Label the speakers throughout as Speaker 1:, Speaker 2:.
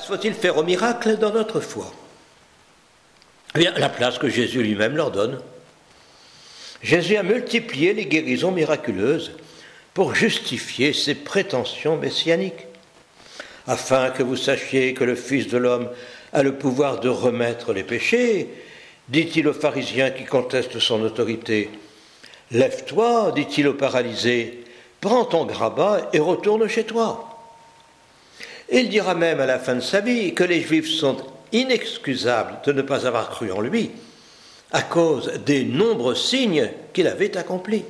Speaker 1: place faut-il faire au miracle dans notre foi? Eh bien, la place que Jésus lui-même leur donne. Jésus a multiplié les guérisons miraculeuses pour justifier ses prétentions messianiques, afin que vous sachiez que le Fils de l'homme a le pouvoir de remettre les péchés, dit-il aux pharisiens qui contestent son autorité. Lève-toi, dit-il au paralysé, prends ton grabat et retourne chez toi. Il dira même à la fin de sa vie que les Juifs sont inexcusables de ne pas avoir cru en lui à cause des nombreux signes qu'il avait accomplis.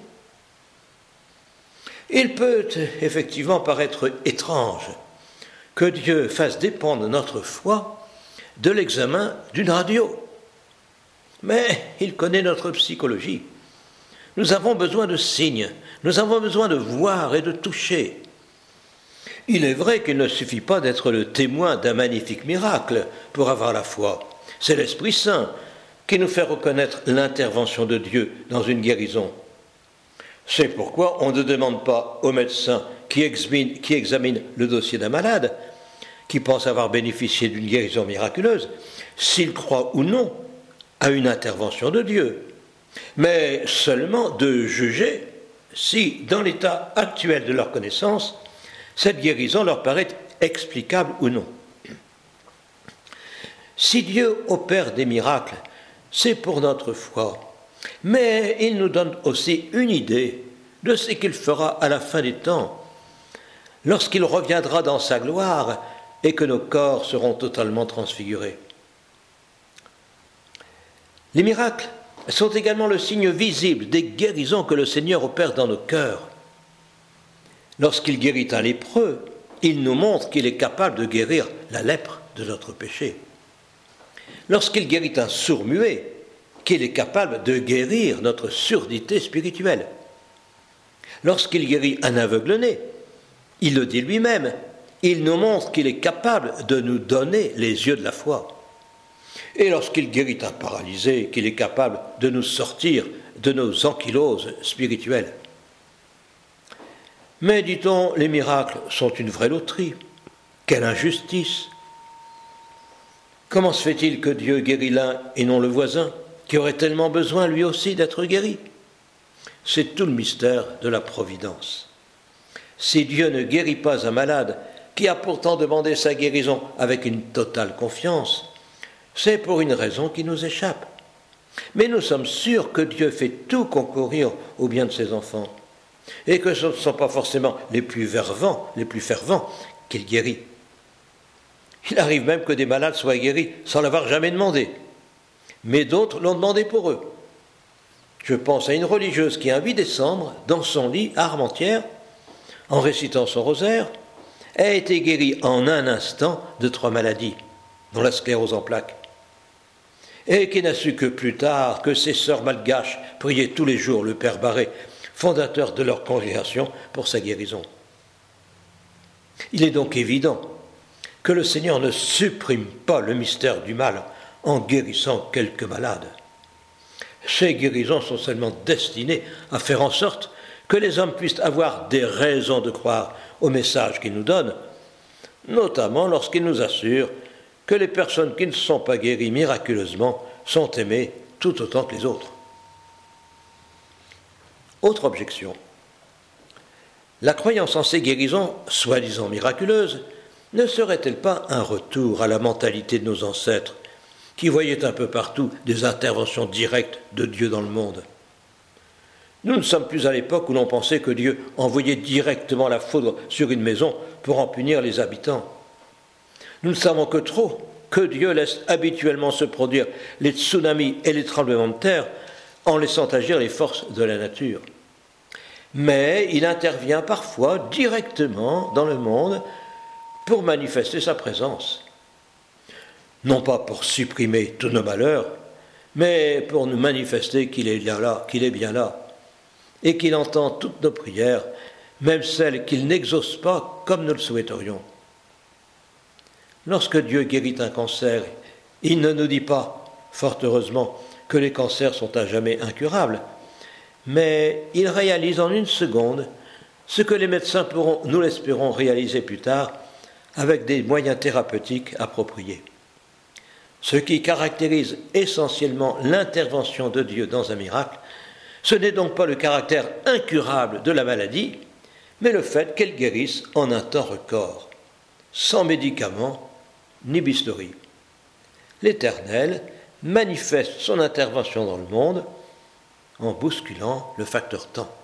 Speaker 1: Il peut effectivement paraître étrange que Dieu fasse dépendre notre foi de l'examen d'une radio. Mais il connaît notre psychologie. Nous avons besoin de signes, nous avons besoin de voir et de toucher. Il est vrai qu'il ne suffit pas d'être le témoin d'un magnifique miracle pour avoir la foi. C'est l'Esprit Saint qui nous fait reconnaître l'intervention de Dieu dans une guérison. C'est pourquoi on ne demande pas au médecin qui examine le dossier d'un malade, qui pense avoir bénéficié d'une guérison miraculeuse, s'il croit ou non à une intervention de Dieu, mais seulement de juger si, dans l'état actuel de leur connaissance, cette guérison leur paraît explicable ou non. Si Dieu opère des miracles, c'est pour notre foi, mais il nous donne aussi une idée de ce qu'il fera à la fin des temps, lorsqu'il reviendra dans sa gloire et que nos corps seront totalement transfigurés. Les miracles sont également le signe visible des guérisons que le Seigneur opère dans nos cœurs. Lorsqu'il guérit un lépreux, il nous montre qu'il est capable de guérir la lèpre de notre péché. Lorsqu'il guérit un sourd-muet, qu'il est capable de guérir notre surdité spirituelle. Lorsqu'il guérit un aveugle-né, il le dit lui-même, il nous montre qu'il est capable de nous donner les yeux de la foi. Et lorsqu'il guérit un paralysé, qu'il est capable de nous sortir de nos ankyloses spirituelles. Mais, dit-on, les miracles sont une vraie loterie. Quelle injustice! Comment se fait-il que Dieu guérit l'un et non le voisin, qui aurait tellement besoin lui aussi d'être guéri? C'est tout le mystère de la providence. Si Dieu ne guérit pas un malade, qui a pourtant demandé sa guérison avec une totale confiance, c'est pour une raison qui nous échappe. Mais nous sommes sûrs que Dieu fait tout concourir au bien de ses enfants, et que ce ne sont pas forcément les plus fervents qu'il guérit. Il arrive même que des malades soient guéris sans l'avoir jamais demandé, mais d'autres l'ont demandé pour eux. Je pense à une religieuse qui, un 8 décembre, dans son lit à Armentières, en récitant son rosaire, a été guérie en un instant de 3 maladies, dont la sclérose en plaques, et qui n'a su que plus tard que ses sœurs malgaches priaient tous les jours le Père Barré, fondateur de leur congrégation, pour sa guérison. Il est donc évident que le Seigneur ne supprime pas le mystère du mal en guérissant quelques malades. Ces guérisons sont seulement destinées à faire en sorte que les hommes puissent avoir des raisons de croire au message qu'il nous donne, notamment lorsqu'il nous assure que les personnes qui ne sont pas guéries miraculeusement sont aimées tout autant que les autres. Autre objection. La croyance en ces guérisons, soi-disant miraculeuses, ne serait-elle pas un retour à la mentalité de nos ancêtres, qui voyaient un peu partout des interventions directes de Dieu dans le monde? Nous ne sommes plus à l'époque où l'on pensait que Dieu envoyait directement la foudre sur une maison pour en punir les habitants. Nous ne savons que trop que Dieu laisse habituellement se produire les tsunamis et les tremblements de terre en laissant agir les forces de la nature. Mais il intervient parfois directement dans le monde pour manifester sa présence. Non pas pour supprimer tous nos malheurs, mais pour nous manifester qu'il est bien là, et qu'il entend toutes nos prières, même celles qu'il n'exauce pas comme nous le souhaiterions. Lorsque Dieu guérit un cancer, il ne nous dit pas, fort heureusement, que les cancers sont à jamais incurables, mais il réalise en une seconde ce que les médecins pourront, nous l'espérons, réaliser plus tard, avec des moyens thérapeutiques appropriés. Ce qui caractérise essentiellement l'intervention de Dieu dans un miracle, ce n'est donc pas le caractère incurable de la maladie, mais le fait qu'elle guérisse en un temps record, sans médicaments ni bistouri. L'Éternel manifeste son intervention dans le monde en bousculant le facteur temps.